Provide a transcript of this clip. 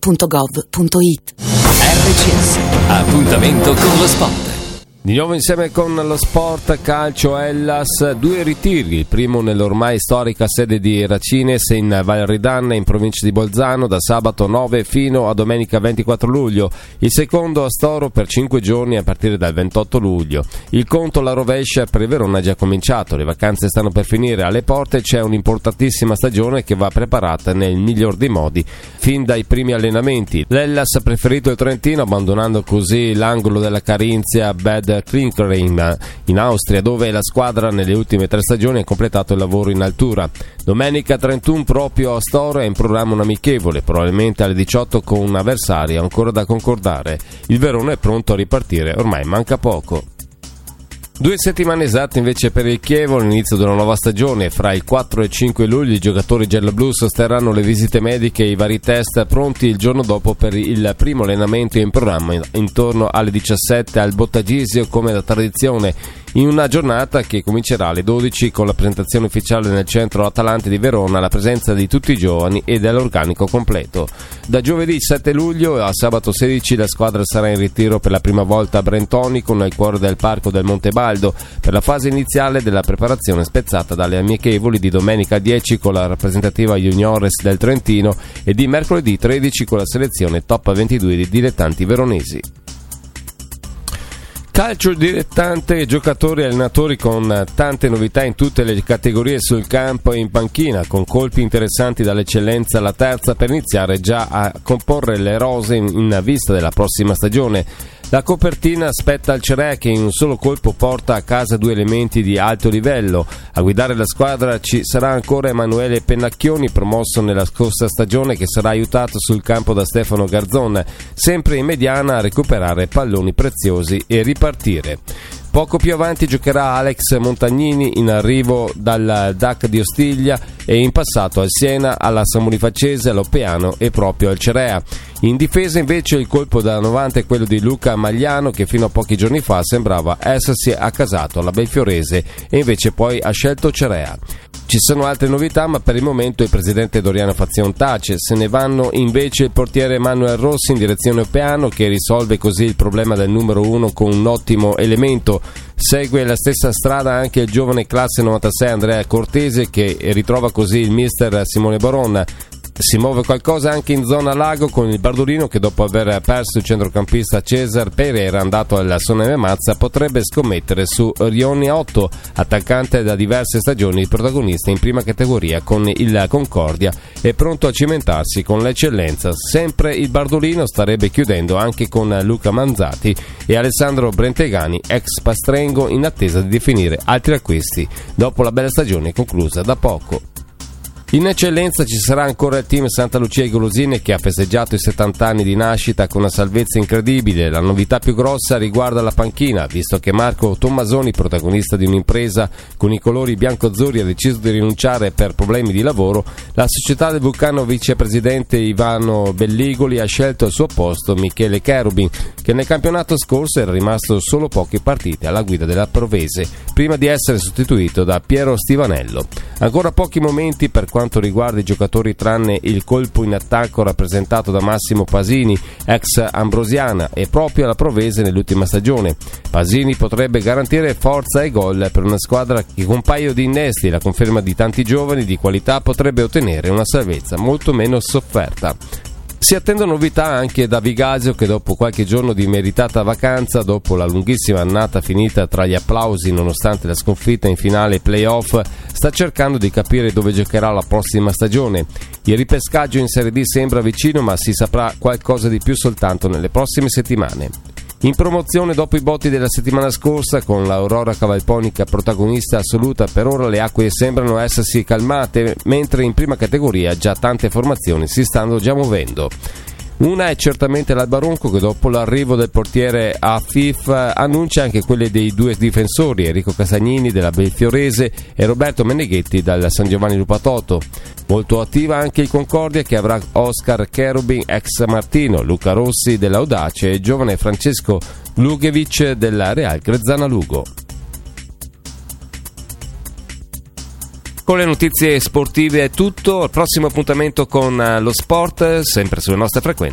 RCS.gov.it. RCS, appuntamento con lo sport. Di nuovo insieme con lo sport calcio Hellas, 2 ritiri, il primo nell'ormai storica sede di Racines in Val Ridanna in provincia di Bolzano da sabato 9 fino a domenica 24 luglio, il secondo a Storo per 5 giorni a partire dal 28 luglio. Il conto alla rovescia per il Verona è già cominciato, le vacanze stanno per finire, alle porte c'è un'importantissima stagione che va preparata nel miglior dei modi fin dai primi allenamenti. L'Hellas ha preferito il Trentino abbandonando così l'angolo della Carinzia Bad Klinkering in Austria, dove la squadra nelle ultime 3 stagioni ha completato il lavoro in altura. Domenica 31 proprio a Storo è in programma un amichevole, probabilmente alle 18 con un avversario ancora da concordare. Il Verona è pronto a ripartire, ormai manca poco. 2 settimane esatte invece per il Chievo, l'inizio della nuova stagione. Fra il 4 e il 5 luglio i giocatori gialloblu sosterranno le visite mediche e i vari test pronti il giorno dopo per il primo allenamento in programma intorno alle 17 al Bottagisio come da tradizione, in una giornata che comincerà alle 12 con la presentazione ufficiale nel centro Atalante di Verona, la presenza di tutti i giovani e dell'organico completo. Da giovedì 7 luglio a sabato 16 la squadra sarà in ritiro per la prima volta a Brentonico, nel cuore del parco del Monte Baldo, per la fase iniziale della preparazione spezzata dalle amichevoli di domenica 10 con la rappresentativa juniores del Trentino e di mercoledì 13 con la selezione top 22 di dilettanti veronesi. Calcio dilettante, giocatori e allenatori con tante novità in tutte le categorie sul campo e in panchina, con colpi interessanti dall'eccellenza alla terza per iniziare già a comporre le rose in vista della prossima stagione. La copertina spetta al Cerea che in un solo colpo porta a casa 2 elementi di alto livello. A guidare la squadra ci sarà ancora Emanuele Pennacchioni, promosso nella scorsa stagione, che sarà aiutato sul campo da Stefano Garzon, sempre in mediana a recuperare palloni preziosi e ripartire. Poco più avanti giocherà Alex Montagnini, in arrivo dal DAC di Ostiglia e in passato al Siena, alla San Bonifacese, all'Oppiano e proprio al Cerea. In difesa invece il colpo da 90 è quello di Luca Magliano, che fino a pochi giorni fa sembrava essersi accasato alla Belfiorese e invece poi ha scelto Cerea. Ci sono altre novità, ma per il momento il presidente Doriano Fazion tace. Se ne vanno invece il portiere Manuel Rossi in direzione Oppiano, che risolve così il problema del numero 1 con un ottimo elemento. Segue la stessa strada anche il giovane classe 96 Andrea Cortese, che ritrova così il mister Simone Boron. Si muove qualcosa anche in zona Lago con il Bardolino, che dopo aver perso il centrocampista Cesar Pereira andato alla Soneve Mazza potrebbe scommettere su Rioni Otto, attaccante da diverse stagioni protagonista in prima categoria con il Concordia e pronto a cimentarsi con l'eccellenza. Sempre il Bardolino starebbe chiudendo anche con Luca Manzati e Alessandro Brentegani, ex Pastrengo, in attesa di definire altri acquisti dopo la bella stagione conclusa da poco. In eccellenza ci sarà ancora il team Santa Lucia Golosine, che ha festeggiato i 70 anni di nascita con una salvezza incredibile. La novità più grossa riguarda la panchina, visto che Marco Tommasoni, protagonista di un'impresa con i colori bianco-azzurri, ha deciso di rinunciare per problemi di lavoro. La società del Vulcano vicepresidente Ivano Belligoli ha scelto al suo posto Michele Cherubin, che nel campionato scorso era rimasto solo poche partite alla guida della Provese, prima di essere sostituito da Piero Stivanello. Ancora pochi momenti per quanto riguarda i giocatori, tranne il colpo in attacco rappresentato da Massimo Pasini, ex Ambrosiana, e proprio alla Provese nell'ultima stagione. Pasini potrebbe garantire forza e gol per una squadra che con un paio di innesti e la conferma di tanti giovani di qualità potrebbe ottenere una salvezza molto meno sofferta. Si attendono novità anche da Vigasio, che dopo qualche giorno di meritata vacanza, dopo la lunghissima annata finita tra gli applausi nonostante la sconfitta in finale play-off, sta cercando di capire dove giocherà la prossima stagione. Il ripescaggio in Serie D sembra vicino, ma si saprà qualcosa di più soltanto nelle prossime settimane. In promozione dopo i botti della settimana scorsa, con l'Aurora Cavalponica protagonista assoluta, per ora le acque sembrano essersi calmate, mentre in prima categoria già tante formazioni si stanno già muovendo. Una è certamente l'Albaronco, che dopo l'arrivo del portiere Afif annuncia anche quelle dei 2 difensori, Enrico Castagnini della Belfiorese e Roberto Meneghetti dal San Giovanni Lupatoto. Molto attiva anche il Concordia, che avrà Oscar Cherubin ex Martino, Luca Rossi dell'Audace e il giovane Francesco Lugevic della Real Grezzana Lugo. Con le notizie sportive è tutto, al prossimo appuntamento con lo sport, sempre sulle nostre frequenze.